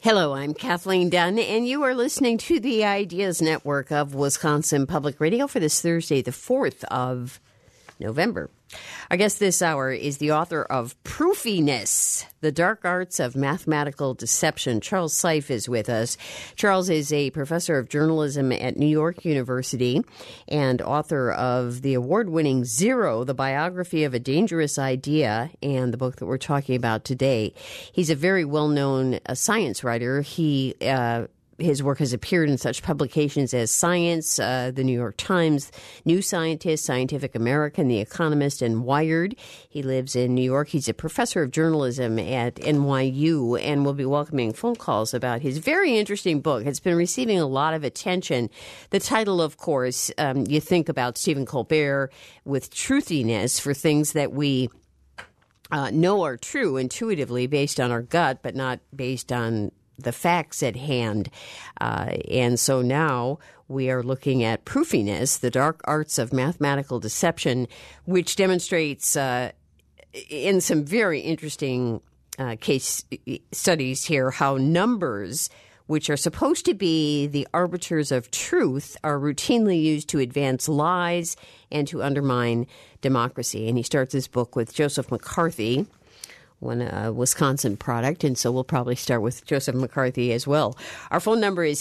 Hello, I'm Kathleen Dunn, and you are listening to the Ideas Network of Wisconsin Public Radio for this Thursday, the 4th of November. Our guest this hour is the author of Proofiness, The Dark Arts of Mathematical Deception. Charles Seife is with us. Charles is a professor of journalism at New York University and author of the award-winning Zero, The Biography of a Dangerous Idea, and the book that we're talking about today. He's a very well-known science writer. His work has appeared in such publications as Science, the New York Times, New Scientist, Scientific American, The Economist, and Wired. He lives in New York. He's a professor of journalism at NYU and will be welcoming phone calls about his very interesting book. It's been receiving a lot of attention. The title, of course, you think about Stephen Colbert with truthiness for things that we know are true intuitively based on our gut, but not based on the facts at hand. And so now we are looking at Proofiness, The Dark Arts of Mathematical Deception, which demonstrates in some very interesting case studies here how numbers, which are supposed to be the arbiters of truth, are routinely used to advance lies and to undermine democracy. And he starts his book with Joseph McCarthy, one Wisconsin product, and so we'll probably start with Joseph McCarthy as well. Our phone number is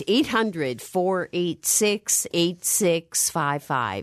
800-486-8655,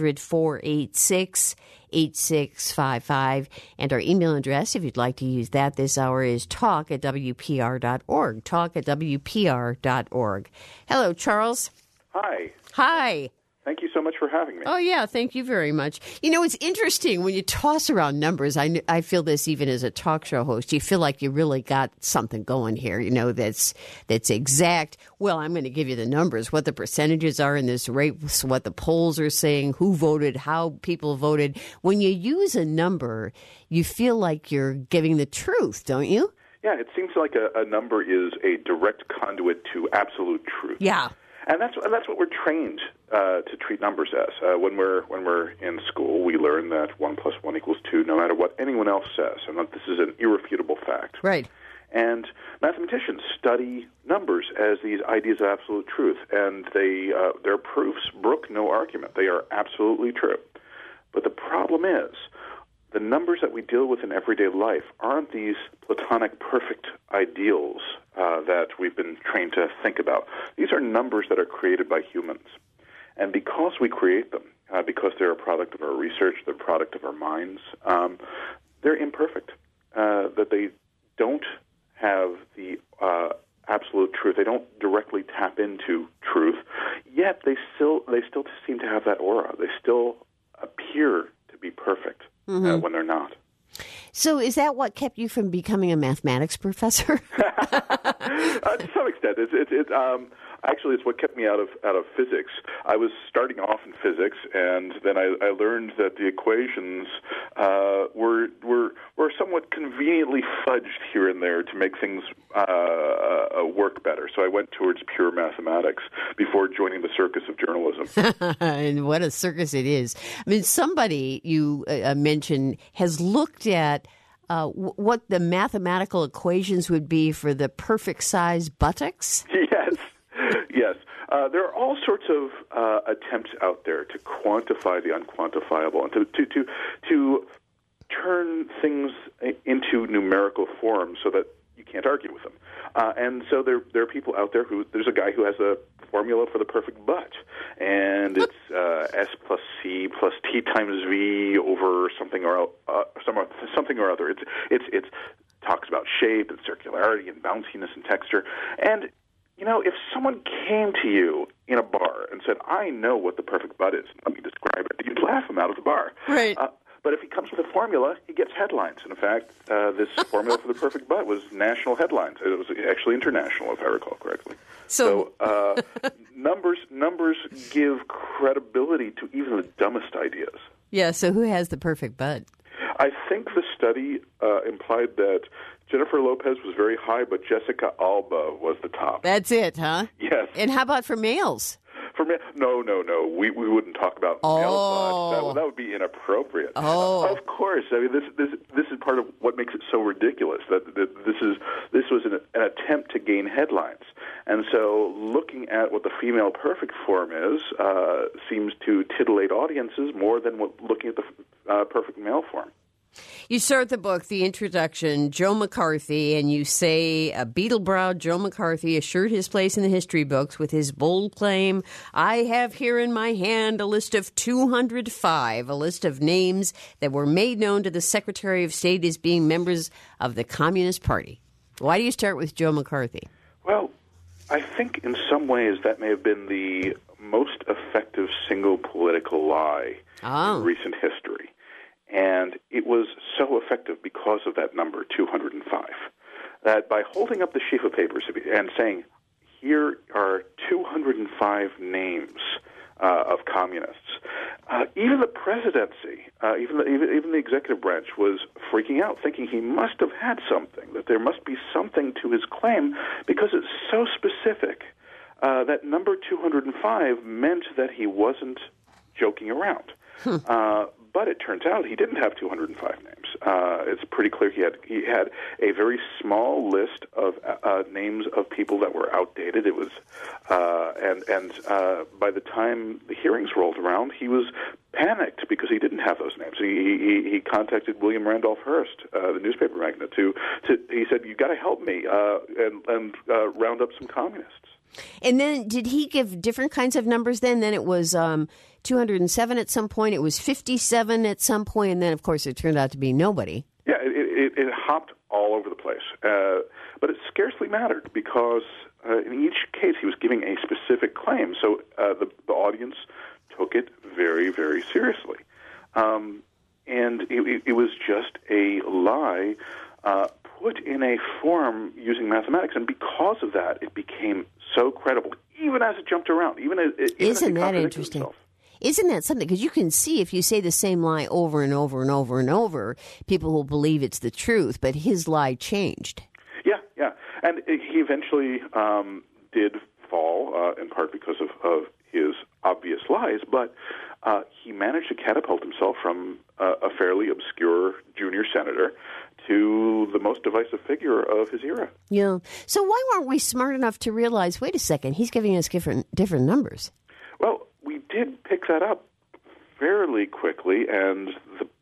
800-486-8655, and our email address, if you'd like to use that this hour, is talk@wpr.org, talk@wpr.org. Hello, Charles. Hi. Hi. Thank you so much for having me. Oh, yeah. Thank you very much. You know, it's interesting when you toss around numbers. I feel this even as a talk show host. You feel like you really got something going here, you know, that's exact. Well, I'm going to give you the numbers, what the percentages are in this race, what the polls are saying, who voted, how people voted. When you use a number, you feel like you're giving the truth, don't you? Yeah, it seems like a number is a direct conduit to absolute truth. Yeah. And that's what we're trained to treat numbers as. When we're in school, we learn that 1 + 1 = 2, no matter what anyone else says, and that this is an irrefutable fact. Right. And mathematicians study numbers as these ideas of absolute truth, and their proofs brook no argument. They are absolutely true. But the problem is, the numbers that we deal with in everyday life aren't these platonic perfect ideals that we've been trained to think about. These are numbers that are created by humans. And because we create them, because they're a product of our research, they're a product of our minds, they're imperfect, that they don't have the absolute truth. They don't directly tap into truth, yet they still seem to have that aura. They still appear to be perfect. When they're not. So is that what kept you from becoming a mathematics professor? To some extent. Actually, it's what kept me out of physics. I was starting off in physics, and then I learned that the equations were somewhat conveniently fudged here and there to make things work better. So I went towards pure mathematics before joining the circus of journalism. And what a circus it is. I mean, somebody you mentioned has looked at what the mathematical equations would be for the perfect size buttocks. Yes. There are all sorts of attempts out there to quantify the unquantifiable and to turn things into numerical form so that you can't argue with them. And so there are people out there there's a guy who has a formula for the perfect butt, and it's S + C + T × V over something or other. It talks about shape and circularity and bounciness and texture. And you know, if someone came to you in a bar and said, "I know what the perfect butt is, let me describe it," you'd laugh him out of the bar. Right. But if he comes with a formula, he gets headlines. And in fact, this formula for the perfect butt was national headlines. It was actually international, if I recall correctly. So numbers give credibility to even the dumbest ideas. Yeah, so who has the perfect butt? I think the study implied that Jennifer Lopez was very high, but Jessica Alba was the top. That's it, huh? Yes. And how about for males? For No. We wouldn't talk about mail fraud. That would be inappropriate. Of course. I mean, this is part of what makes it so ridiculous. That this was an attempt to gain headlines, and so looking at what the female perfect form is seems to titillate audiences more than looking at the perfect male form. You start the book, the introduction, Joe McCarthy, and you say a beetle-browed Joe McCarthy assured his place in the history books with his bold claim, I have here in my hand a list of 205, a list of names that were made known to the Secretary of State as being members of the Communist Party. Why do you start with Joe McCarthy? Well, I think in some ways that may have been the most effective single political lie in recent history. And it was so effective because of that number, 205, that by holding up the sheaf of papers and saying, here are 205 names of communists, even the presidency, even the executive branch was freaking out, thinking he must have had something, that there must be something to his claim, because it's so specific. That number 205 meant that he wasn't joking around. But it turns out he didn't have 205 names. It's pretty clear he had a very small list of names of people that were outdated. It was, and by the time the hearings rolled around, he was panicked because he didn't have those names. He contacted William Randolph Hearst, the newspaper magnate, he said, "You got to help me and round up some communists." And then did he give different kinds of numbers then? Then it was 207 at some point. It was 57 at some point. And then, of course, it turned out to be nobody. Yeah, it hopped all over the place. But it scarcely mattered because in each case he was giving a specific claim. So the audience took it very, very seriously. And it was just a lie put in a form using mathematics. And because of that, it became so credible, even as it jumped around. Isn't that interesting? Himself. Isn't that something? Because you can see if you say the same lie over and over and over and over, people will believe it's the truth, but his lie changed. Yeah. And he eventually did fall, in part because of his obvious lies, but he managed to catapult himself from a fairly obscure junior senator to the most divisive figure of his era. Yeah. So why weren't we smart enough to realize, wait a second, he's giving us different numbers? Well, we did pick that up fairly quickly, and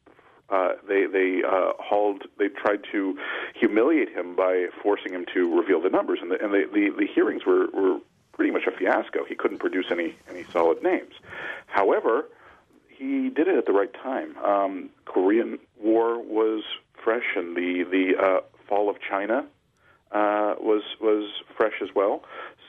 they tried to humiliate him by forcing him to reveal the numbers, and the hearings were pretty much a fiasco. He couldn't produce any solid names. However, he did it at the right time. Korean War was fresh, and the fall of China was fresh as well.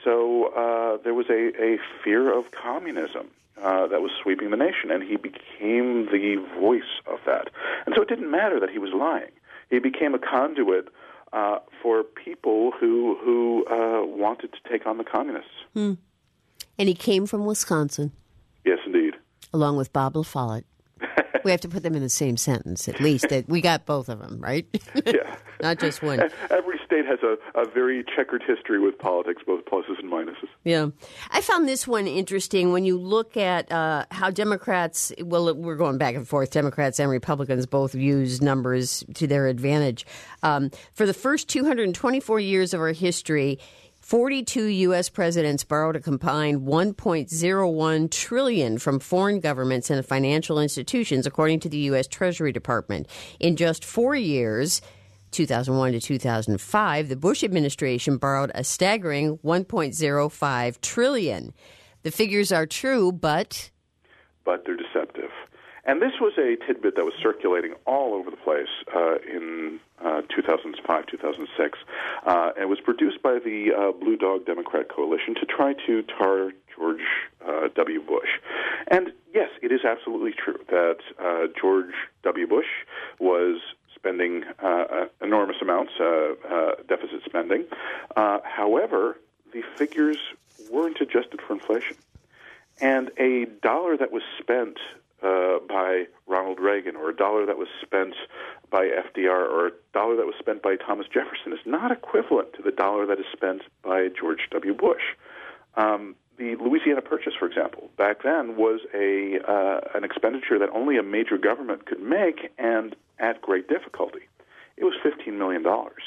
So there was a fear of communism that was sweeping the nation, and he became the voice of that. And so it didn't matter that he was lying. He became a conduit for people who wanted to take on the communists. And he came from Wisconsin. Yes, indeed. Along with Bob La Follette. We have to put them in the same sentence, at least. That we got both of them, right? Yeah. Not just one. Every state has a very checkered history with politics, both pluses and minuses. Yeah. I found this one interesting when you look at how Democrats, well, we're going back and forth, Democrats and Republicans both use numbers to their advantage. For the first 224 years of our history, 42 U.S. presidents borrowed a combined $1.01 trillion from foreign governments and financial institutions, according to the U.S. Treasury Department. In just 4 years, 2001 to 2005, the Bush administration borrowed a staggering $1.05 trillion. The figures are true, but they're deceptive. And this was a tidbit that was circulating all over the place in 2005, 2006. And it was produced by the Blue Dog Democrat Coalition to try to tar George W. Bush. And yes, it is absolutely true that George W. Bush was spending enormous amounts, deficit spending. However, the figures weren't adjusted for inflation. And a dollar that was spent by Ronald Reagan, or a dollar that was spent by FDR, or a dollar that was spent by Thomas Jefferson is not equivalent to the dollar that is spent by George W. Bush. the Louisiana Purchase, for example, back then was an expenditure that only a major government could make, and at great difficulty. It was $15 million,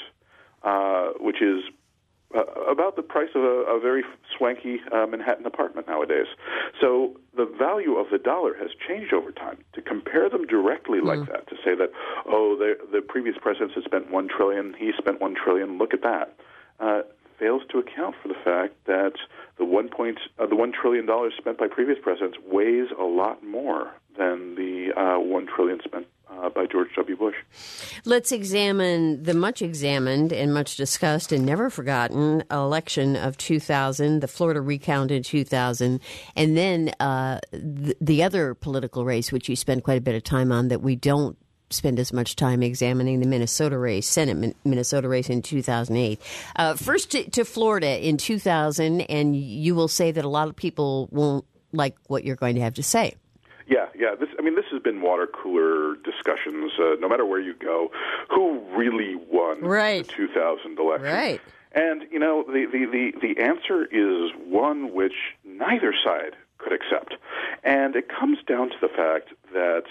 which is about the price of a very swanky Manhattan apartment nowadays. So the value of the dollar has changed over time. To compare them directly like that, to say that, the previous presidents had spent $1 trillion, he spent $1 trillion, look at that, fails to account for the fact that the $1 trillion spent by previous presidents weighs a lot more than the $1 trillion spent by George W. Bush. Let's examine the much examined and much discussed and never forgotten election of 2000, the Florida recount in 2000, and then the other political race, which you spend quite a bit of time on, that we don't spend as much time examining, the Minnesota race, Senate Minnesota race in 2008. First to Florida in 2000, and you will say that a lot of people won't like what you're going to have to say. Yeah. This has been water cooler discussions. No matter where you go, who really won the 2000 election? Right. And the answer is one which neither side could accept, and it comes down to the fact that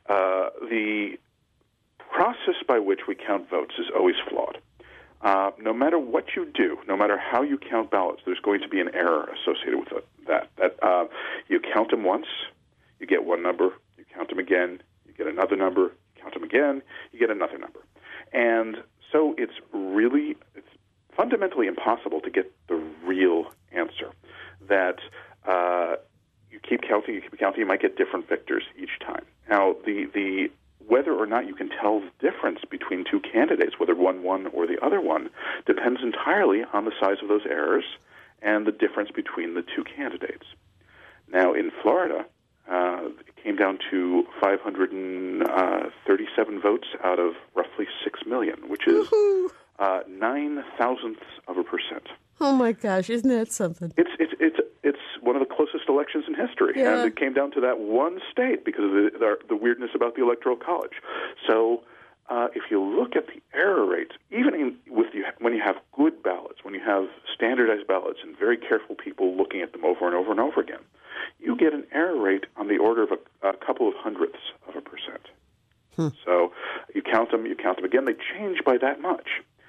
the process by which we count votes is always flawed. No matter what you do, no matter how you count ballots, there's going to be an error associated with that. You count them once, you get one number. You count them again, you get another number. You count them again, you get another number. And so it's fundamentally impossible to get the real answer. That you keep counting, you might get different victors each time. Now, the whether or not you can tell the difference between two candidates, whether one won or the other one, depends entirely on the size of those errors and the difference between the two candidates. Now, in Florida, it came down to 537 votes out of roughly 6 million, which is 0.009%. Oh my gosh, isn't that something? It's one of the closest elections in history, and it came down to that one state because of the weirdness about the Electoral College. So, if you look at the error rates, even when you have good ballots, when you have standardized ballots, and very careful people looking at them over and over and over again, you get an error rate on the order of a couple of hundredths of a percent. So you count them again, they change by that much.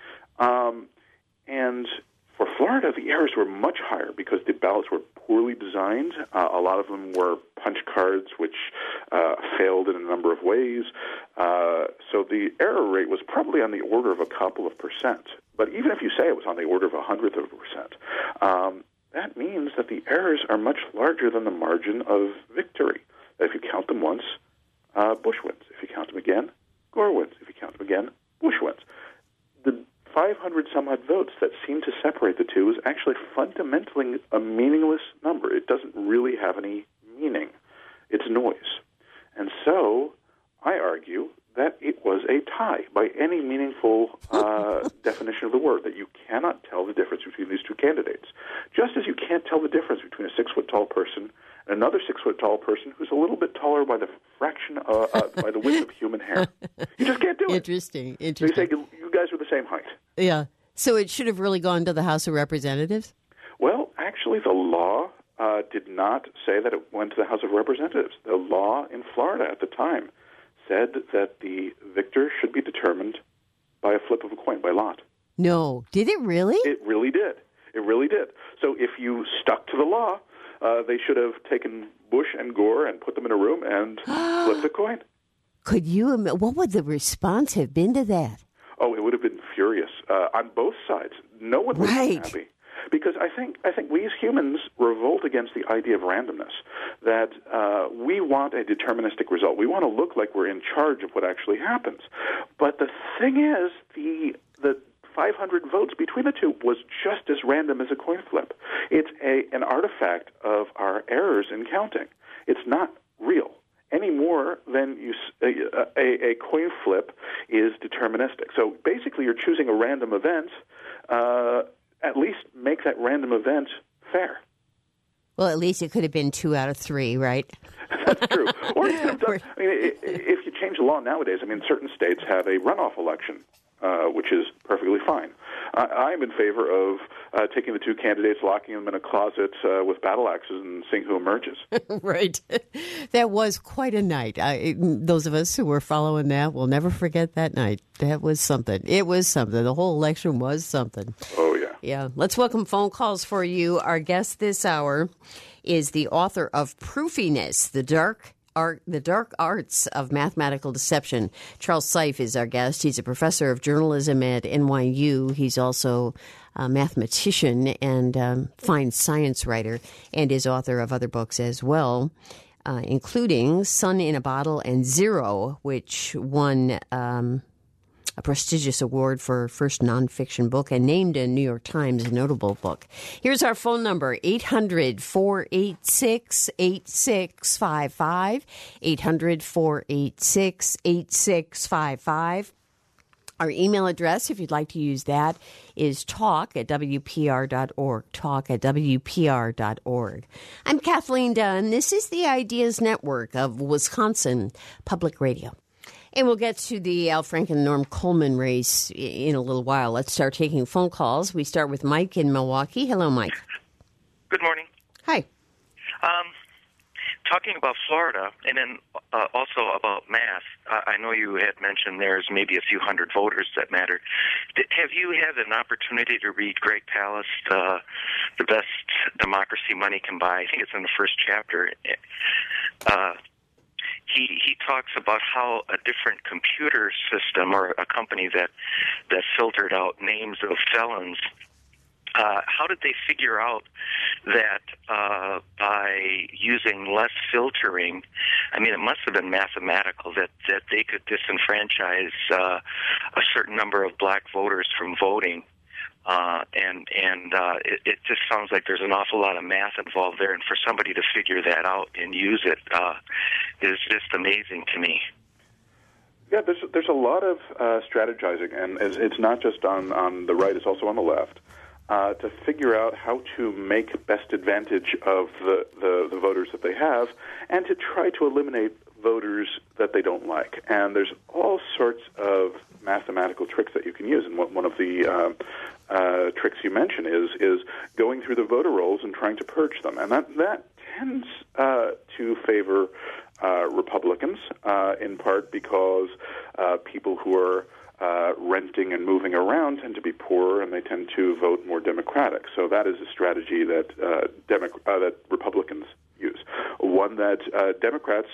And for Florida, the errors were much higher because the ballots were poorly designed. A lot of them were punch cards, which failed in a number of ways. So the error rate was probably on the order of a couple of percent. But even if you say it was on the order of 1/100 of a percent, that means that the errors are much larger than the margin of victory. That if you count them once, Bush wins. If you count them again, Gore wins. If you count them again, Bush wins. The 500-some-odd votes that seem to separate the two is actually fundamentally a meaningless number. It doesn't really have any meaning. It's noise. And so I argue that it was a tie by any meaningful definition of the word, that you cannot tell the difference between these two candidates. Just as you can't tell the difference between a 6-foot-tall person and another 6-foot-tall person who's a little bit taller by the fraction, by the width of human hair. You just can't do it. Interesting. They say you guys are the same height. Yeah. So it should have really gone to the House of Representatives? Well, actually, the law did not say that it went to the House of Representatives. The law in Florida at the time said that the victor should be determined by a flip of a coin, by lot. No. Did it really? It really did. It really did. So if you stuck to the law, they should have taken Bush and Gore and put them in a room and flipped a coin. Could you? What would the response have been to that? Oh, it would have been furious on both sides. No one would have been happy. Because I think we as humans revolt against the idea of randomness, that we want a deterministic result. We want to look like we're in charge of what actually happens. But the thing is, the 500 votes between the two was just as random as a coin flip. It's an artifact of our errors in counting. It's not real any more than a coin flip is deterministic. So basically you're choosing a random event. At least make that random event fair. Well, at least it could have been 2 out of 3, right? That's true. Or you could have done, if you change the law nowadays, certain states have a runoff election, which is perfectly fine. I'm in favor of taking the two candidates, locking them in a closet with battle axes, and seeing who emerges. Right. That was quite a night. Those of us who were following that will never forget that night. That was something. It was something. The whole election was something. Oh, yeah. Yeah. Let's welcome phone calls for you. Our guest this hour is the author of Proofiness, The Dark Arts of Mathematical Deception. Charles Seife is our guest. He's a professor of journalism at NYU. He's also a mathematician and fine science writer, and is author of other books as well, including Sun in a Bottle and Zero, which won a prestigious award for first nonfiction book and named a New York Times notable book. Here's our phone number, 800-486-8655, 800-486-8655. Our email address, if you'd like to use that, is talk@wpr.org, talk@wpr.org. I'm Kathleen Dunn. This is the Ideas Network of Wisconsin Public Radio. And we'll get to the Al Franken, Norm Coleman race in a little while. Let's start taking phone calls. We start with Mike in Milwaukee. Hello, Mike. Good morning. Hi. Talking about Florida and then also about math, I know you had mentioned there's maybe a few hundred voters that matter. Have you had an opportunity to read Greg Palast, The Best Democracy Money Can Buy? I think it's in the first chapter. He talks about how a different computer system or a company that filtered out names of felons, how did they figure out that by using less filtering, I mean, it must have been mathematical, that they could disenfranchise a certain number of black voters from voting? It just sounds like there's an awful lot of math involved there, and for somebody to figure that out and use it is just amazing to me. Yeah, there's a lot of strategizing, and it's not just on the right; it's also on the left, to figure out how to make best advantage of the voters that they have, and to try to eliminate voters that they don't like. And there's all sorts of mathematical tricks that you can use, and one of the tricks you mentioned is going through the voter rolls and trying to purge them, and that tends to favor Republicans, in part because people who are renting and moving around tend to be poorer, and they tend to vote more Democratic. So that is a strategy that that Republicans use. One that Democrats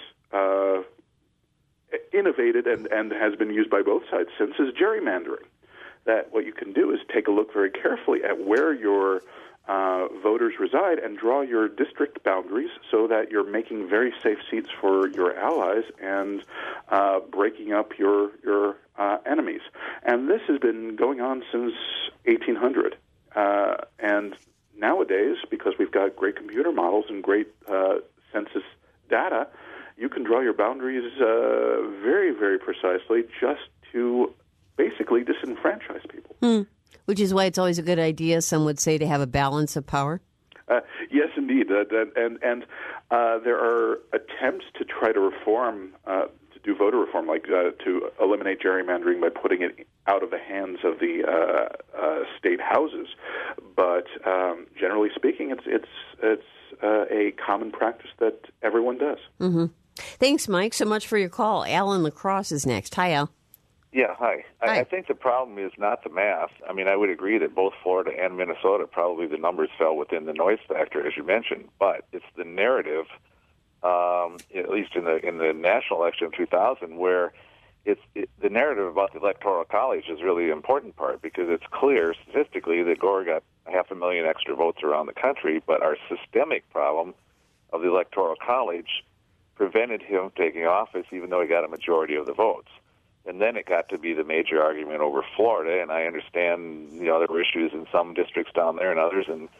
innovated and has been used by both sides since is gerrymandering. That what you can do is take a look very carefully at where your voters reside and draw your district boundaries so that you're making very safe seats for your allies and breaking up your enemies. And this has been going on since 1800. And nowadays, because we've got great computer models and great census data, you can draw your boundaries very, very precisely just to basically disenfranchise people. Which is why it's always a good idea, some would say, to have a balance of power? Yes, indeed. And there are attempts to try to reform, to do voter reform, like to eliminate gerrymandering by putting it out of the hands of the state houses. But generally speaking, it's a common practice that everyone does. Mm-hmm. Thanks, Mike, so much for your call. Alan LaCrosse is next. Hi, Al. Yeah, hi. Hi. I think the problem is not the math. I mean, I would agree that both Florida and Minnesota, probably the numbers fell within the noise factor, as you mentioned. But it's the narrative, at least in the national election of 2000, where the narrative about the Electoral College is really the important part, because it's clear statistically that Gore got 500,000 extra votes around the country, but our systemic problem of the Electoral College prevented him taking office, even though he got a majority of the votes. And then it got to be the major argument over Florida, and I understand there were issues in some districts down there and others, and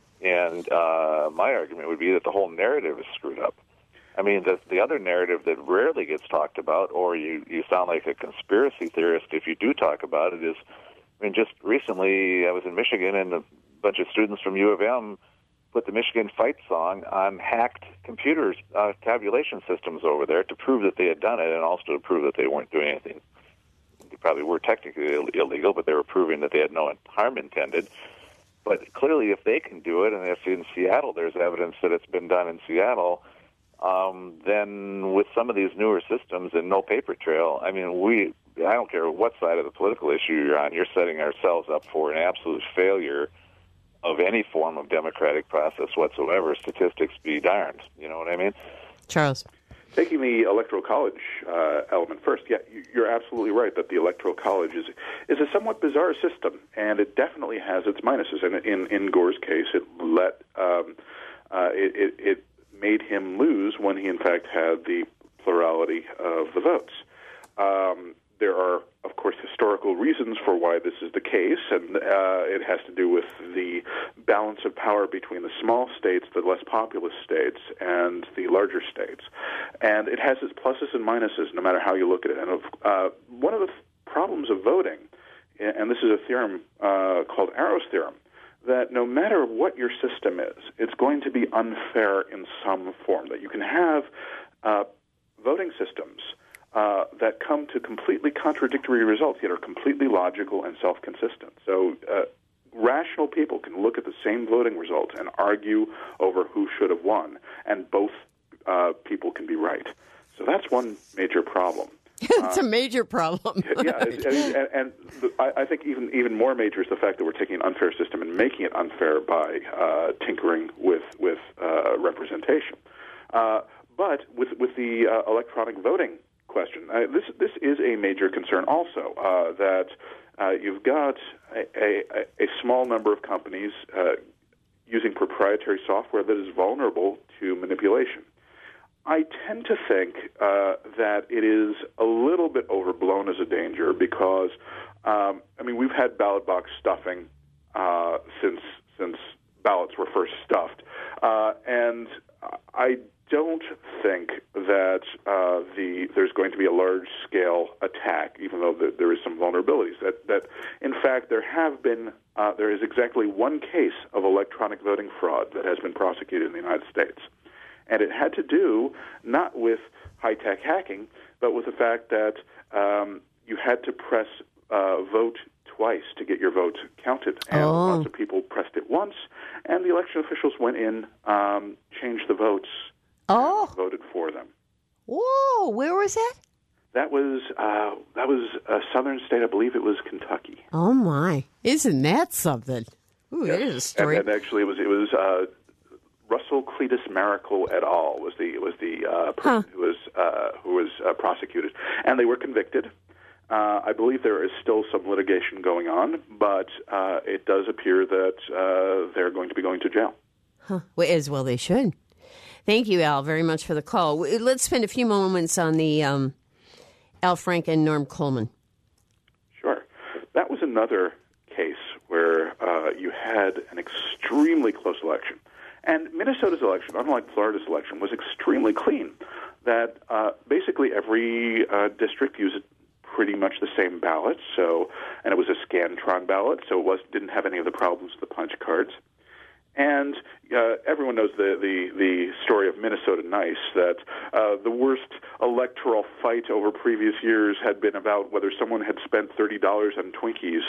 my argument would be that the whole narrative is screwed up. I mean, the other narrative that rarely gets talked about, or you sound like a conspiracy theorist if you do talk about it, is, I mean, just recently I was in Michigan, and a bunch of students from U of M put the Michigan Fight song on hacked computers, tabulation systems over there to prove that they had done it, and also to prove that they weren't doing anything probably were technically illegal, but they were proving that they had no harm intended. But clearly, if they can do it, and if in Seattle there's evidence that it's been done in Seattle, then with some of these newer systems and no paper trail, I mean, I don't care what side of the political issue you're on, you're setting ourselves up for an absolute failure of any form of democratic process whatsoever. Statistics be darned. You know what I mean? Charles. Taking the Electoral College element first, yeah, you're absolutely right that the Electoral College is a somewhat bizarre system, and it definitely has its minuses. And in Gore's case, it made him lose when he in fact had the plurality of the votes. There are, of course, historical reasons for why this is the case, and it has to do with the balance of power between the small states, the less populous states, and the larger states. And it has its pluses and minuses, no matter how you look at it. And one of the problems of voting, and this is a theorem called Arrow's theorem, that no matter what your system is, it's going to be unfair in some form, that you can have voting systems that come to completely contradictory results, yet are completely logical and self-consistent. So rational people can look at the same voting results and argue over who should have won, and both people can be right. So that's one major problem. It's a major problem. Yeah, and I think even more major is the fact that we're taking an unfair system and making it unfair by tinkering with representation. But with the electronic voting question, this is a major concern also, that you've got a small number of companies using proprietary software that is vulnerable to manipulation. I tend to think that it is a little bit overblown as a danger because, we've had ballot box stuffing since ballots were first stuffed, and I don't think that there's going to be a large-scale attack, even though there is some vulnerabilities. That in fact, there is exactly one case of electronic voting fraud that has been prosecuted in the United States. And it had to do not with high-tech hacking, but with the fact that you had to press vote twice to get your vote counted. And lots of people pressed it once, and the election officials went in, changed the votes, and voted for them. Whoa! Where was that? That was a southern state. I believe it was Kentucky. Oh my! Isn't that something? Ooh, yes. It is a story. And actually, it was Russell Cletus Maracle et al. was the person who was prosecuted, and they were convicted. I believe there is still some litigation going on, but it does appear that they're going to be going to jail. Well, as well they should. Thank you, Al, very much for the call. Let's spend a few moments on the Al Franken and Norm Coleman. Sure. That was another case where you had an extremely close election. And Minnesota's election, unlike Florida's election, was extremely clean. That basically every district used pretty much the same ballot, and it was a Scantron ballot, so it didn't have any of the problems with the punch cards. And everyone knows the story of Minnesota Nice, that the worst electoral fight over previous years had been about whether someone had spent $30 on Twinkies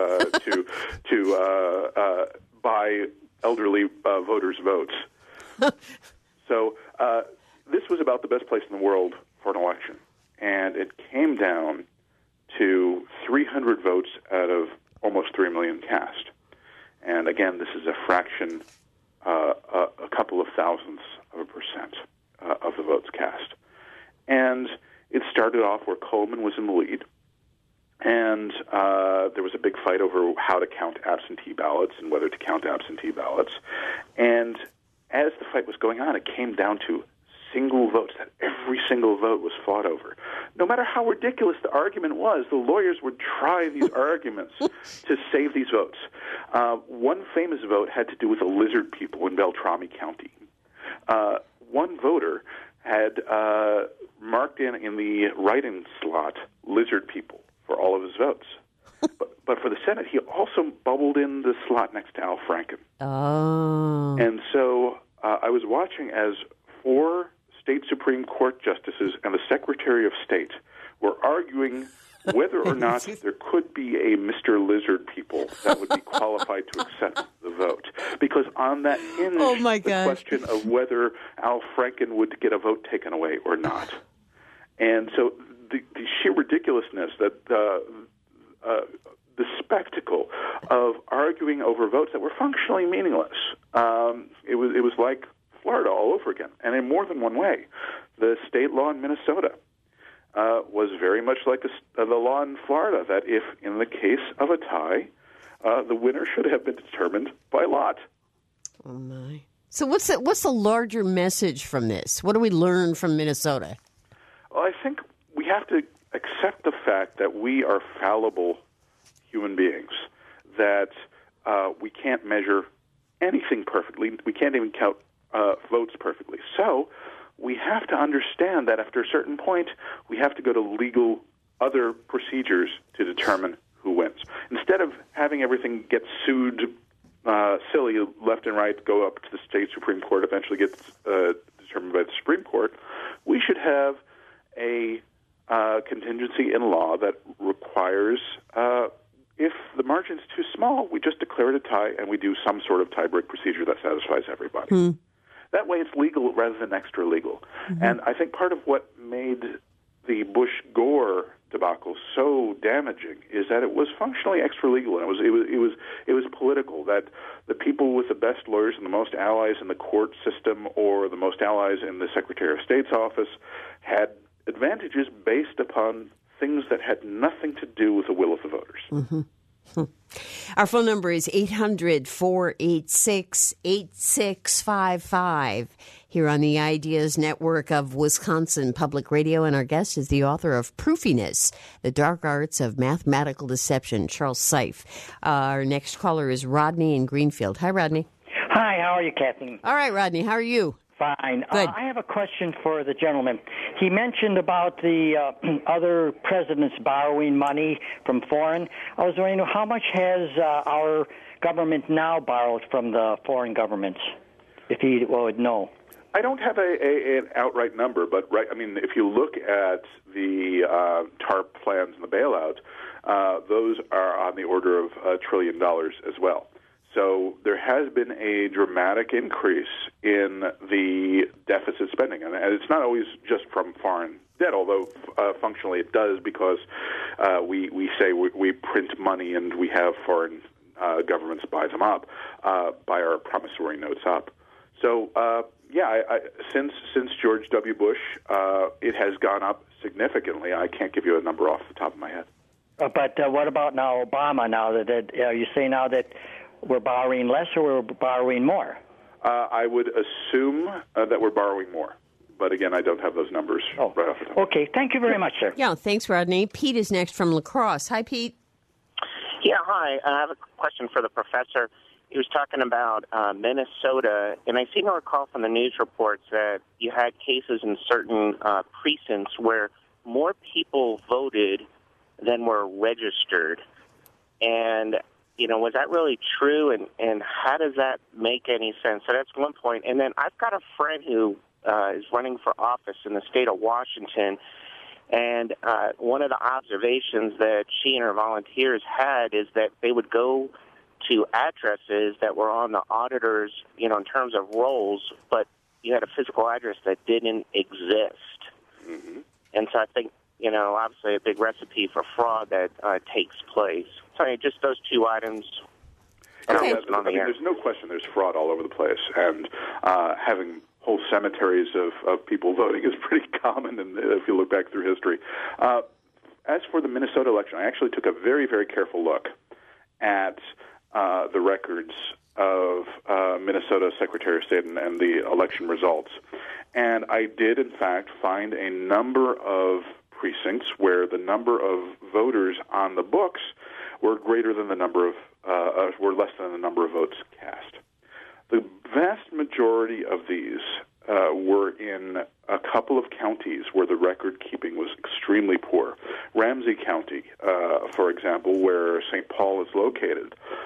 to buy elderly voters' votes. So this was about the best place in the world for an election. And it came down to 300 votes out of almost 3 million cast. And again, this is a fraction, a couple of thousandths of a percent of the votes cast. And it started off where Coleman was in the lead. And there was a big fight over how to count absentee ballots and whether to count absentee ballots. And as the fight was going on, it came down to single votes, that every single vote was fought over. No matter how ridiculous the argument was, the lawyers would try these arguments to save these votes. One famous vote had to do with the lizard people in Beltrami County. One voter had marked in the write-in slot lizard people for all of his votes. But for the Senate, he also bubbled in the slot next to Al Franken. Oh. And so I was watching as 4 state Supreme Court justices and the Secretary of State were arguing whether or not there could be a Mr. Lizard people that would be qualified to accept the vote. Because on that hinged the question of whether Al Franken would get a vote taken away or not. And so the sheer ridiculousness that the spectacle of arguing over votes that were functionally meaningless, it was like Florida all over again, and in more than one way. The state law in Minnesota was very much like the law in Florida, that if, in the case of a tie, the winner should have been determined by lot. Oh, my. So what's the larger message from this? What do we learn from Minnesota? Well, I think we have to accept the fact that we are fallible human beings, that we can't measure anything perfectly. We can't even count votes perfectly. So we have to understand that after a certain point, we have to go to legal other procedures to determine who wins. Instead of having everything get sued silly left and right, go up to the state Supreme Court, eventually get determined by the Supreme Court, we should have a contingency in law that requires, if the margin's too small, we just declare it a tie and we do some sort of tie-break procedure that satisfies everybody. That way it's legal rather than extra legal. And I think part of what made the Bush-Gore debacle so damaging is that it was functionally extra legal, and it was political, that the people with the best lawyers and the most allies in the court system or the most allies in the Secretary of State's office had advantages based upon things that had nothing to do with the will of the voters. Our phone number is 800-486-8655 here on the Ideas Network of Wisconsin Public Radio, and our guest is the author of Proofiness, The Dark Arts of Mathematical Deception, Charles Seif. Our next caller is Rodney in Greenfield. Hi, Rodney. Hi, how are you, Kathleen? All right, Rodney, how are you? Fine. Good. I have a question for the gentleman. He mentioned about the other presidents borrowing money from foreign. I was wondering, how much has our government now borrowed from the foreign governments, if he would know? I don't have an outright number, but if you look at the TARP plans and the bailout, those are on the order of $1 trillion as well. So there has been a dramatic increase in the deficit spending. And it's not always just from foreign debt, although functionally it does, because we say we print money and we have foreign governments buy them up, buy our promissory notes up. So, since George W. Bush, it has gone up significantly. I can't give you a number off the top of my head. But what about now Obama? Now are you saying now that we're borrowing less or we're borrowing more? I would assume that we're borrowing more. But again, I don't have those numbers right off the top. Okay, thank you very much, sir. Yeah, thanks, Rodney. Pete is next from La Crosse. Hi, Pete. Yeah, hi. I have a question for the professor. He was talking about Minnesota, and I seem to recall from the news reports that you had cases in certain precincts where more people voted than were registered. And was that really true, and how does that make any sense? So that's one point. And then I've got a friend who is running for office in the state of Washington, and one of the observations that she and her volunteers had is that they would go to addresses that were on the auditors, in terms of roles, but you had a physical address that didn't exist. Mm-hmm. And so I think, obviously a big recipe for fraud that takes place. So just those two items. Okay. There's no question there's fraud all over the place, and having whole cemeteries of people voting is pretty common if you look back through history. As for the Minnesota election, I actually took a very, very careful look at the records of Minnesota Secretary of State and the election results. And I did, in fact, find a number of precincts where the number of voters on the books were greater than the number of were less than the number of votes cast. The vast majority of these were in a couple of counties where the record keeping was extremely poor. Ramsey County, for example, where St. Paul is located,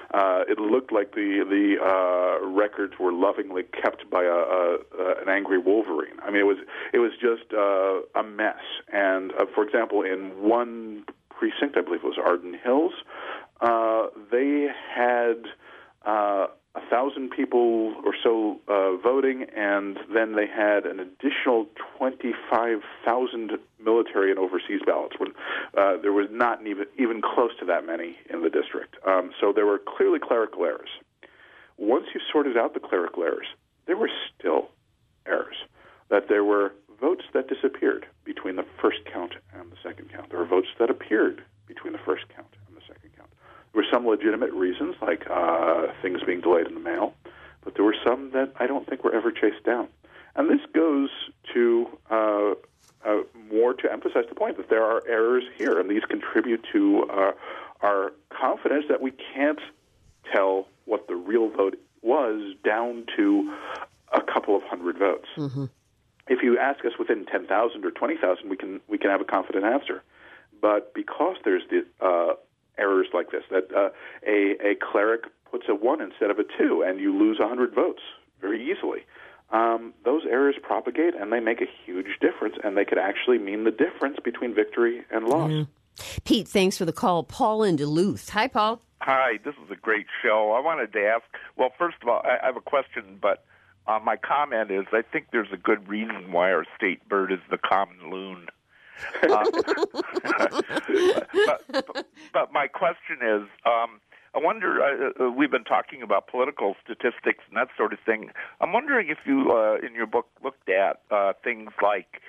It looked like the records were lovingly kept by an angry Wolverine. I mean, it was just a mess. And for example, in one precinct, I believe it was Arden Hills, they had 1,000 people or so voting, and then they had an additional 25,000 military and overseas ballots, when there was not even close to that many in the district. So there were clearly clerical errors. Once you sorted out the clerical errors, there were still errors. That there were votes that disappeared between the first count and the second count. There were votes that appeared between the first count and the second count. There were some legitimate reasons, like things being delayed in the mail, but there were some that I don't think were ever chased down. And this goes to more to emphasize the point that there are errors here, and these contribute to our confidence that we can't tell what the real vote was down to a couple of hundred votes. Mm-hmm. If you ask us within 10,000 or 20,000, we can have a confident answer. But because there's the errors like this, that a cleric puts a 1 instead of a 2, and you lose 100 votes very easily, those errors propagate, and they make a huge difference, and they could actually mean the difference between victory and loss. Yeah. Pete, thanks for the call. Paul in Duluth. Hi, Paul. Hi, this is a great show. I wanted to ask, well, first of all, I have a question, but my comment is I think there's a good reason why our state bird is the common loon. But my question is, I wonder, we've been talking about political statistics and that sort of thing. I'm wondering if you, in your book, looked at things like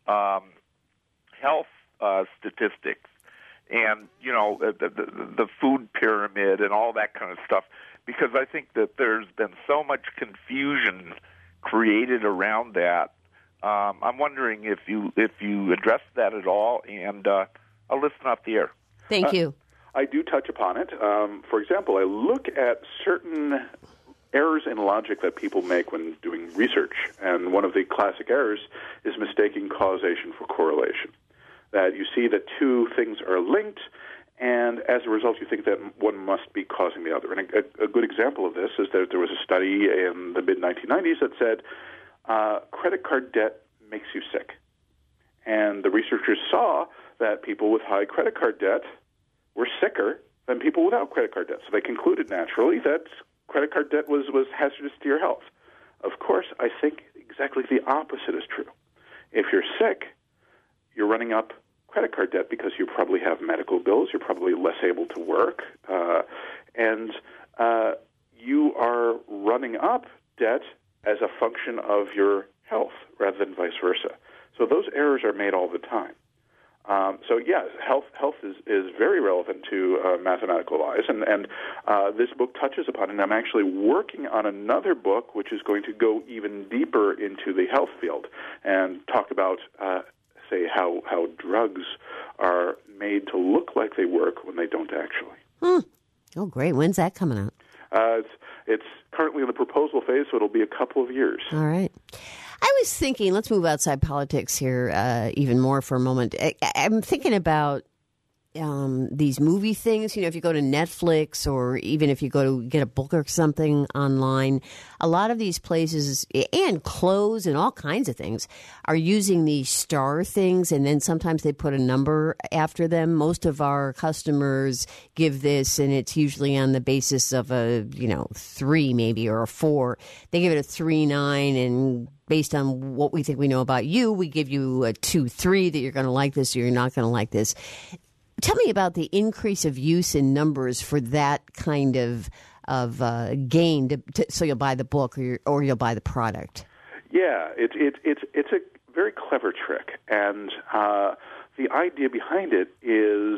health statistics and, you know, the food pyramid and all that kind of stuff, because I think that there's been so much confusion created around that. I'm wondering if you address that at all, and I'll listen off the air. Thank you. I do touch upon it. For example, I look at certain errors in logic that people make when doing research, and one of the classic errors is mistaking causation for correlation. That you see that two things are linked, and as a result, you think that one must be causing the other. And a good example of this is that there was a study in the mid-1990s that said credit card debt makes you sick. And the researchers saw that people with high credit card debt were sicker than people without credit card debt. So they concluded naturally that credit card debt was hazardous to your health. Of course, I think exactly the opposite is true. If you're sick, you're running up credit card debt because you probably have medical bills, you're probably less able to work, and you are running up debt as a function of your health rather than vice versa. So those errors are made all the time. So yeah, health is very relevant to mathematical lies, and this book touches upon it. And I'm actually working on another book which is going to go even deeper into the health field and talk about, say, how drugs are made to look like they work when they don't actually. Oh, great. When's that coming out? It's currently in the proposal phase, so it'll be a couple of years. All right. I was thinking, let's move outside politics here even more for a moment. I'm thinking about these movie things. You know, if you go to Netflix or even if you go to get a book or something online, a lot of these places and clothes and all kinds of things are using these star things, and then sometimes they put a number after them. Most of our customers give this, and it's usually on the basis of a 3 maybe or a 4. They give it a 3, 9, and based on what we think we know about you, we give you a 2, 3 that you're going to like this or you're not going to like this. Tell me about the increase of use in numbers for that kind of gain, so you'll buy the book or you'll buy the product. Yeah, it's a very clever trick, and the idea behind it is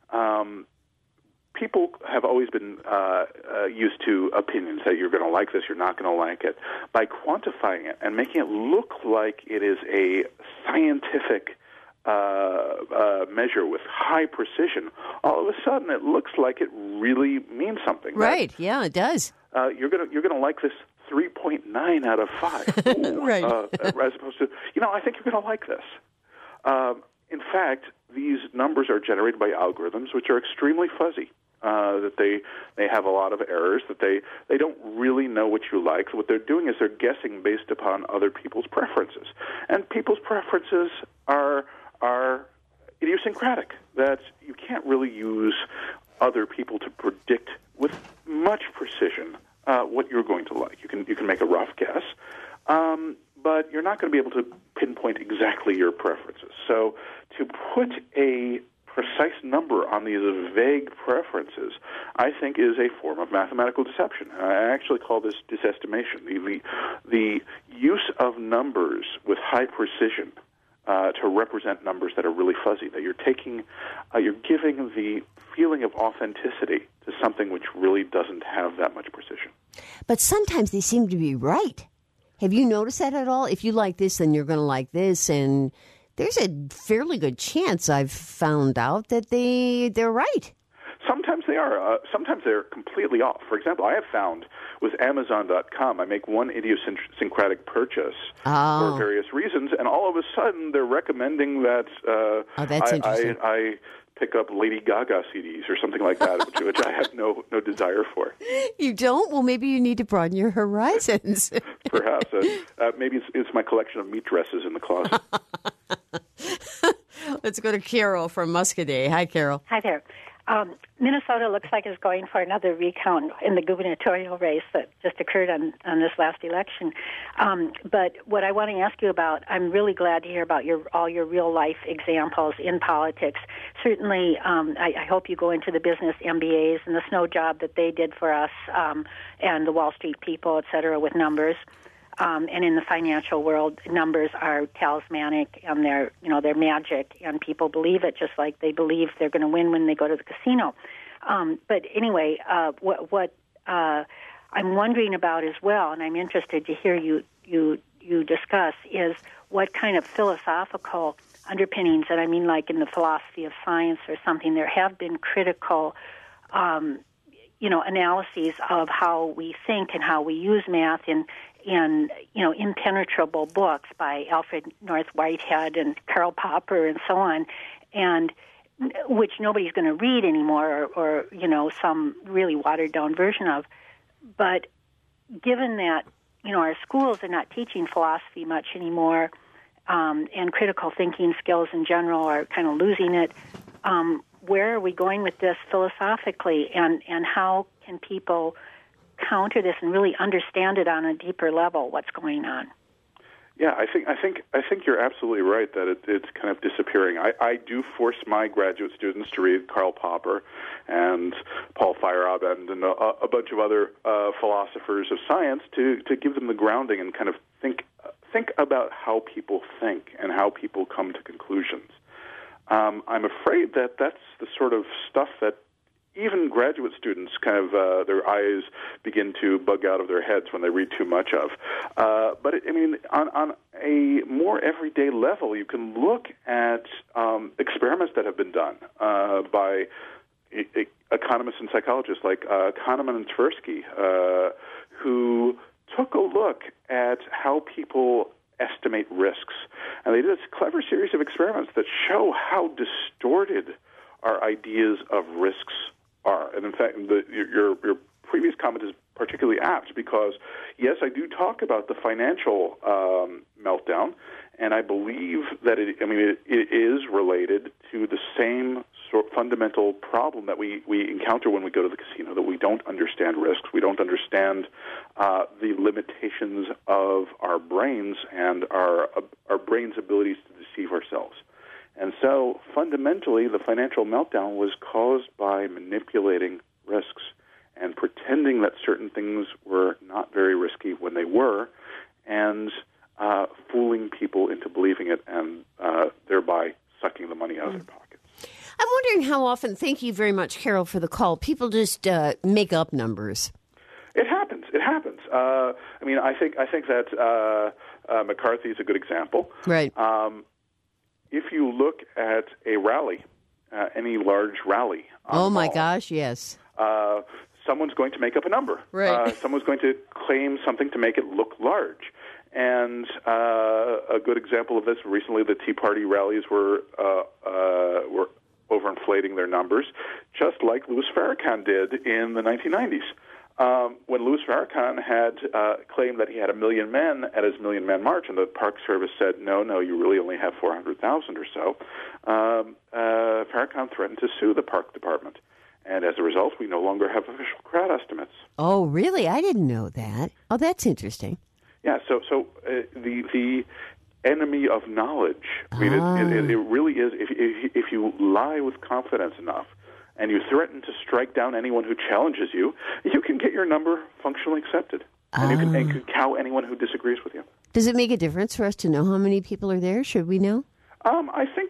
people have always been used to opinions that you're going to like this, you're not going to like it. By quantifying it and making it look like it is a scientific measure with high precision, all of a sudden it looks like it really means something. Right? Yeah, it does. You're gonna like this 3.9 out of 5. Ooh, right. As opposed to, I think you're gonna like this. In fact, these numbers are generated by algorithms which are extremely fuzzy. that they have a lot of errors, that they don't really know what you like. So what they're doing is they're guessing based upon other people's preferences. And people's preferences are idiosyncratic, that you can't really use other people to predict with much precision what you're going to like. You can make a rough guess, but you're not going to be able to pinpoint exactly your preferences. So to put a precise number on these vague preferences, I think, is a form of mathematical deception. I actually call this disestimation, the use of numbers with high precision to represent numbers that are really fuzzy, that you're giving the feeling of authenticity to something which really doesn't have that much precision. But sometimes they seem to be right. Have you noticed that at all? If you like this, then you're going to like this, and there's a fairly good chance I've found out that they're right. Sometimes they are. Sometimes they're completely off. For example, I have found with Amazon.com, I make one idiosyncratic purchase for various reasons, and all of a sudden they're recommending that that's interesting. I pick up Lady Gaga CDs or something like that, which I have no desire for. You don't? Well, maybe you need to broaden your horizons. Perhaps. Maybe it's my collection of meat dresses in the closet. Let's go to Carol from Muscadet. Hi, Carol. Hi there. Minnesota looks like it's going for another recount in the gubernatorial race that just occurred on this last election. But what I want to ask you about, I'm really glad to hear about all your real-life examples in politics. Certainly, I hope you go into the business MBAs and the snow job that they did for us and the Wall Street people, et cetera, with numbers. And in the financial world, numbers are talismanic and they're magic, and people believe it just like they believe they're going to win when they go to the casino. But anyway, what I'm wondering about as well, and I'm interested to hear you discuss, is what kind of philosophical underpinnings, and I mean like in the philosophy of science or something, there have been critical analyses of how we think and how we use math in impenetrable books by Alfred North Whitehead and Karl Popper and so on, and which nobody's going to read anymore, or some really watered down version of. But given that our schools are not teaching philosophy much anymore, and critical thinking skills in general are kind of losing it, where are we going with this philosophically, and how can people counter this and really understand it on a deeper level, what's going on? Yeah, I think you're absolutely right that it's kind of disappearing. I do force my graduate students to read Karl Popper and Paul Feyerabend and a bunch of other philosophers of science to give them the grounding and kind of think about how people think and how people come to conclusions. I'm afraid that that's the sort of stuff that even graduate students kind of their eyes begin to bug out of their heads when they read too much of. But on a more everyday level, you can look at experiments that have been done by economists and psychologists like Kahneman and Tversky, who took a look at how people estimate risks. And they did this clever series of experiments that show how distorted our ideas of risks are. And in fact, your previous comment is particularly apt because, yes, I do talk about the financial meltdown, and I believe that it is related to the same sort of fundamental problem that we encounter when we go to the casino, that we don't understand risks, we don't understand the limitations of our brains and our brains' abilities to deceive ourselves. And so, fundamentally, the financial meltdown was caused by manipulating risks and pretending that certain things were not very risky when they were, and fooling people into believing it and thereby sucking the money out of their pockets. I'm wondering how often, thank you very much, Carol, for the call, people just make up numbers. It happens. I think that McCarthy is a good example. Right. If you look at a rally, any large rally, oh my gosh, yes. Someone's going to make up a number. Right. Someone's going to claim something to make it look large. And a good example of this, recently the Tea Party rallies were overinflating their numbers, just like Louis Farrakhan did in the 1990s. When Louis Farrakhan had claimed that he had 1 million men at his Million Man March, and the Park Service said, no, you really only have 400,000 or so, Farrakhan threatened to sue the Park Department. And as a result, we no longer have official crowd estimates. Oh, really? I didn't know that. Oh, that's interesting. Yeah, so the enemy of knowledge, I mean, it really is, if you lie with confidence enough, and you threaten to strike down anyone who challenges you, you can get your number functionally accepted. And you can cow anyone who disagrees with you. Does it make a difference for us to know how many people are there? Should we know? I think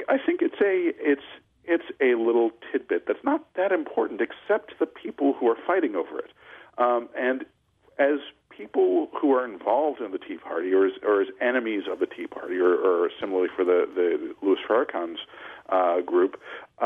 it's a little tidbit that's not that important, except the people who are fighting over it. And as people who are involved in the Tea Party, or as enemies of the Tea Party, or similarly for the Louis Farrakhan's group,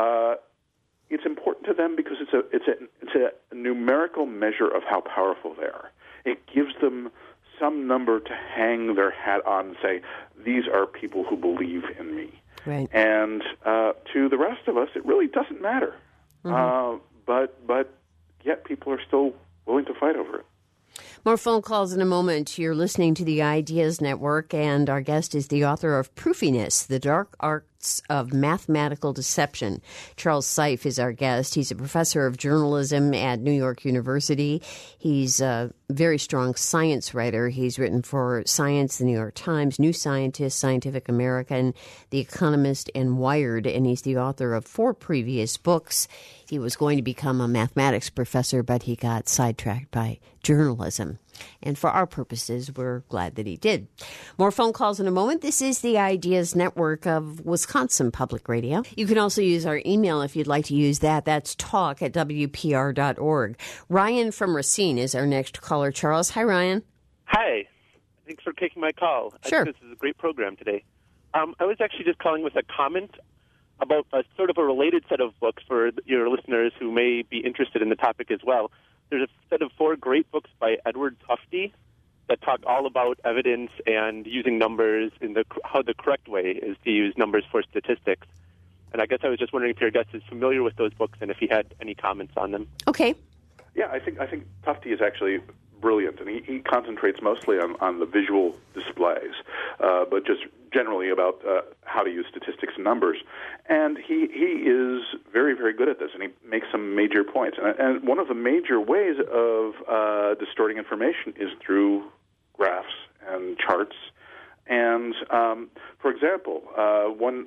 it's important to them because it's a numerical measure of how powerful they are. It gives them some number to hang their hat on and say, these are people who believe in me. Right. And to the rest of us, it really doesn't matter. Mm-hmm. But yet people are still willing to fight over it. More phone calls in a moment. You're listening to the Ideas Network, and our guest is the author of Proofiness, The Dark Arts of Mathematical Deception. Charles Seife is our guest. He's a professor of journalism at New York University. He's a very strong science writer. He's written for Science, The New York Times, New Scientist, Scientific American, The Economist, and Wired, and he's the author of 4 previous books. He was going to become a mathematics professor, but he got sidetracked by journalism. And for our purposes, we're glad that he did. More phone calls in a moment. This is the Ideas Network of Wisconsin Public Radio. You can also use our email if you'd like to use that. That's talk@wpr.org. Ryan from Racine is our next caller. Charles. Hi, Ryan. Hi. Thanks for taking my call. Sure. I think this is a great program today. I was actually just calling with a comment about a sort of a related set of books for your listeners who may be interested in the topic as well. There's a set of 4 great books by Edward Tufte that talk all about evidence and using numbers in how the correct way is to use numbers for statistics. And I guess I was just wondering if your guest is familiar with those books and if he had any comments on them. Okay. Yeah, I think Tufte is actually brilliant, and he concentrates mostly on the visual displays, but just generally about how to use statistics and numbers. And he is very, very good at this, and he makes some major points. And one of the major ways of distorting information is through graphs and charts. And for example, one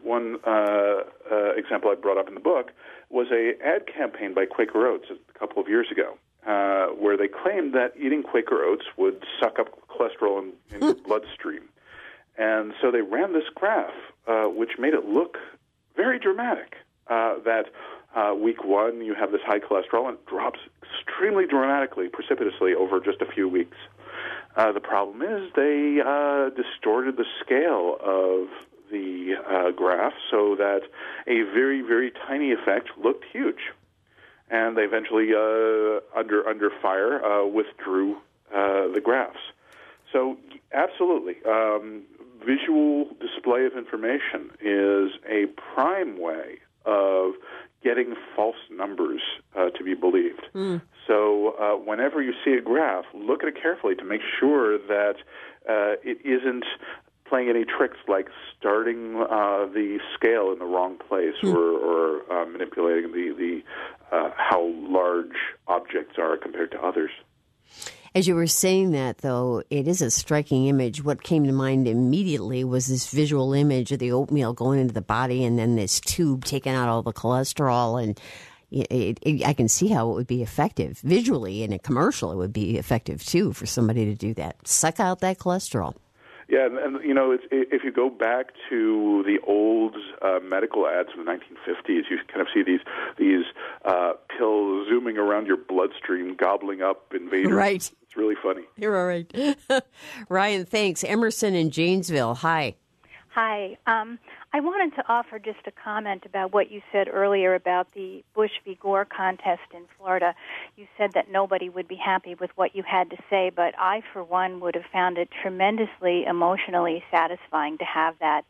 example I brought up in the book was a ad campaign by Quaker Oats a couple of years ago, where they claimed that eating Quaker Oats would suck up cholesterol in your bloodstream. And so they ran this graph, which made it look very dramatic, that week 1 you have this high cholesterol and it drops extremely dramatically, precipitously over just a few weeks. The problem is they distorted the scale of the graph so that a very, very tiny effect looked huge. And they eventually, under fire, withdrew the graphs. So absolutely, visual display of information is a prime way of getting false numbers to be believed. Mm. So whenever you see a graph, look at it carefully to make sure that it isn't playing any tricks like starting the scale in the wrong place or manipulating the how large objects are compared to others. As you were saying that, though, it is a striking image. What came to mind immediately was this visual image of the oatmeal going into the body and then this tube taking out all the cholesterol. And I can see how it would be effective. Visually, in a commercial, it would be effective, too, for somebody to do that. Suck out that cholesterol. Yeah, and you know, if you go back to the old medical ads from the 1950s, you kind of see these pills zooming around your bloodstream, gobbling up invaders. Right. It's really funny. You're all right. Ryan, thanks. Emerson in Janesville. Hi. Hi. I wanted to offer just a comment about what you said earlier about the Bush v. Gore contest in Florida. You said that nobody would be happy with what you had to say, but I, for one, would have found it tremendously emotionally satisfying to have that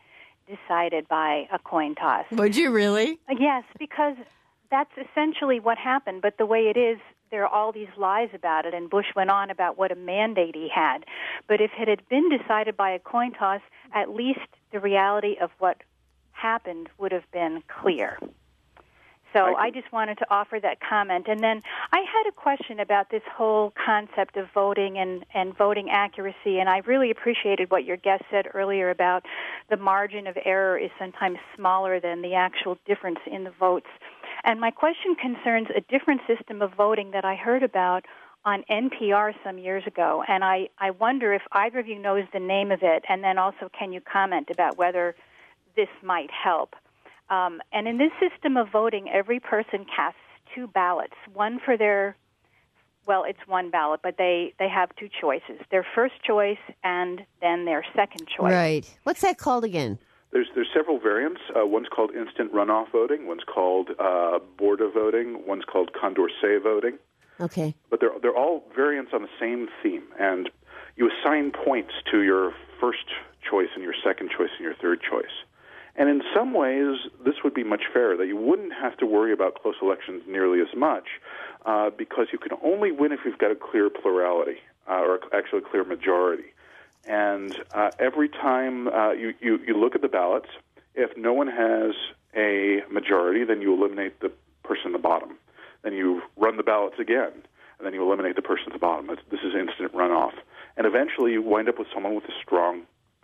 decided by a coin toss. Would you really? Yes, because that's essentially what happened. But the way it is, there are all these lies about it, and Bush went on about what a mandate he had. But if it had been decided by a coin toss, at least the reality of what happened would have been clear. So I just wanted to offer that comment. And then I had a question about this whole concept of voting and voting accuracy, and I really appreciated what your guest said earlier about the margin of error is sometimes smaller than the actual difference in the votes. And my question concerns a different system of voting that I heard about on NPR some years ago, and I wonder if either of you knows the name of it, and then also can you comment about whether this might help. And in this system of voting, every person casts two ballots, one for their, well, it's one ballot, but they have two choices, their first choice and then their second choice. Right. What's that called again? There's several variants. One's called instant runoff voting, one's called Borda voting, one's called Condorcet voting. Okay. But they're all variants on the same theme, and you assign points to your first choice and your second choice and your third choice. And in some ways, this would be much fairer, that you wouldn't have to worry about close elections nearly as much, because you can only win if you've got a clear plurality, or actually a clear majority. And every time you look at the ballots, if no one has a majority, then you eliminate the person at the bottom. Then you run the ballots again, and then you eliminate the person at the bottom. This is instant runoff. And eventually you wind up with someone with a strong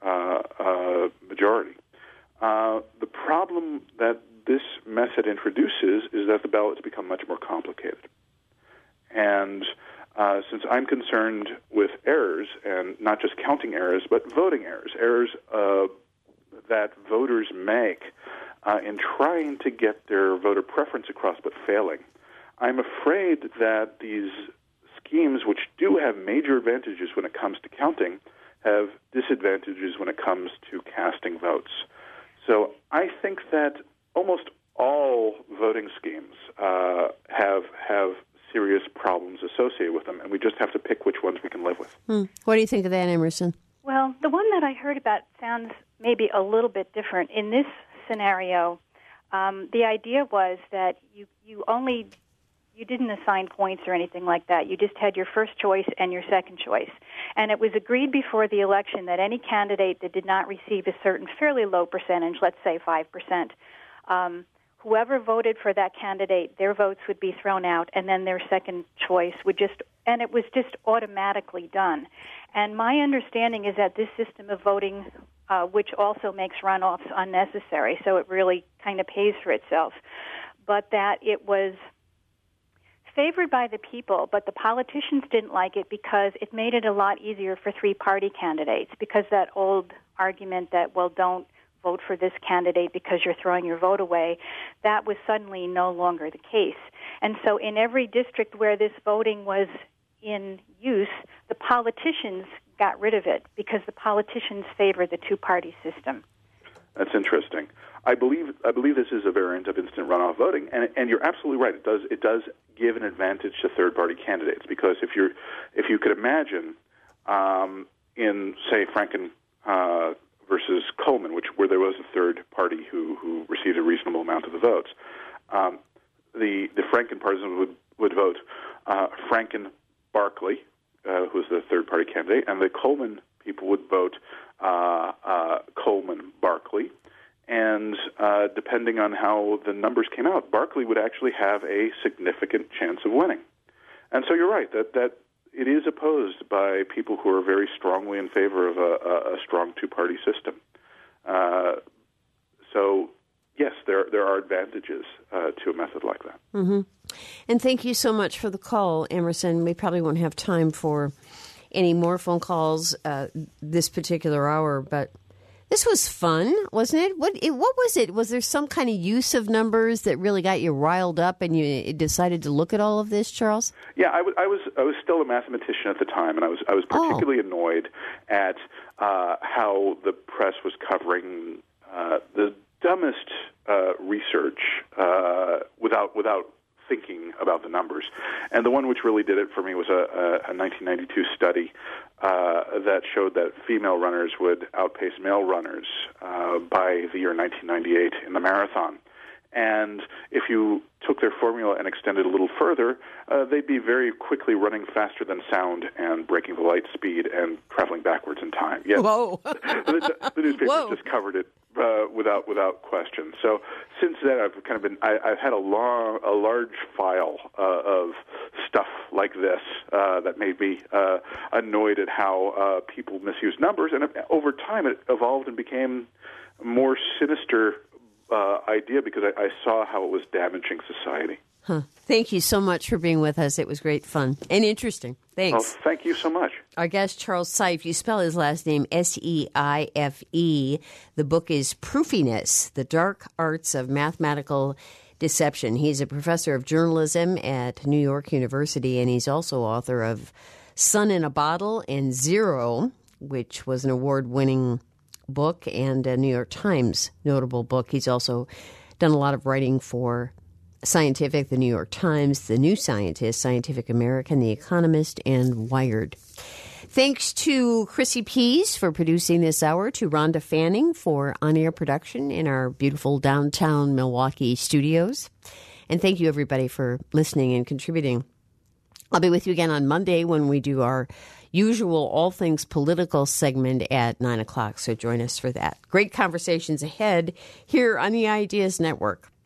majority. The problem that this method introduces is that the ballots become much more complicated. And since I'm concerned with errors, and not just counting errors, but voting errors that voters make in trying to get their voter preference across but failing, I'm afraid that these schemes, which do have major advantages when it comes to counting, have disadvantages when it comes to casting votes. So I think that almost all voting schemes have serious problems associated with them, and we just have to pick which ones we can live with. What do you think of that, Emerson? Well, the one that I heard about sounds maybe a little bit different. In this scenario, the idea was that you didn't assign points or anything like that. You just had your first choice and your second choice. And it was agreed before the election that any candidate that did not receive a certain fairly low percentage, let's say 5%, whoever voted for that candidate, their votes would be thrown out, and then their second choice would and it was just automatically done. And my understanding is that this system of voting, which also makes runoffs unnecessary, so it really kind of pays for itself, but that it was favored by the people, but the politicians didn't like it because it made it a lot easier for three-party candidates, because that old argument that, well, don't vote for this candidate because you're throwing your vote away, that was suddenly no longer the case. And so in every district where this voting was in use, the politicians got rid of it because the politicians favor the two-party system. That's interesting. I believe this is a variant of instant runoff voting, and you're absolutely right. It does give an advantage to third-party candidates, because if you could imagine in, say, Franken versus Coleman, where there was a third party who received a reasonable amount of the votes, the Franken partisans would vote Franken Barkley, who was the third-party candidate, and the Coleman people would vote Coleman Barkley. And depending on how the numbers came out, Barkley would actually have a significant chance of winning. And so you're right, that it is opposed by people who are very strongly in favor of a strong two-party system. So, yes, there are advantages to a method like that. Mm-hmm. And thank you so much for the call, Emerson. We probably won't have time for any more phone calls this particular hour, but this was fun, wasn't it? What was it? Was there some kind of use of numbers that really got you riled up and you decided to look at all of this, Charles? Yeah, I was still a mathematician at the time, and I was particularly annoyed at how the press was covering the dumbest research without thinking about the numbers. And the one which really did it for me was a 1992 study that showed that female runners would outpace male runners by the year 1998 in the marathon. And if you took their formula and extended a little further, they'd be very quickly running faster than sound and breaking the light speed and traveling backwards in time. Yes. Whoa. the newspaper just covered it without question. So since then, I've kind of been I've had a large file of stuff like this that made me annoyed at how people misuse numbers, and over time it evolved and became more sinister idea because I saw how it was damaging society. Huh. Thank you so much for being with us. It was great fun and interesting. Thanks. Oh, thank you so much. Our guest, Charles Seife. You spell his last name Seife. The book is Proofiness, The Dark Arts of Mathematical Deception. He's a professor of journalism at New York University, and he's also author of Sun in a Bottle and Zero, which was an award-winning book and a New York Times notable book. He's also done a lot of writing for Scientific, the New York Times, The New Scientist, Scientific American, The Economist, and Wired. Thanks to Chrissy Pease for producing this hour, to Rhonda Fanning for on-air production in our beautiful downtown Milwaukee studios. And thank you, everybody, for listening and contributing. I'll be with you again on Monday when we do our usual All Things Political segment at 9 o'clock, so join us for that. Great conversations ahead here on the Ideas Network.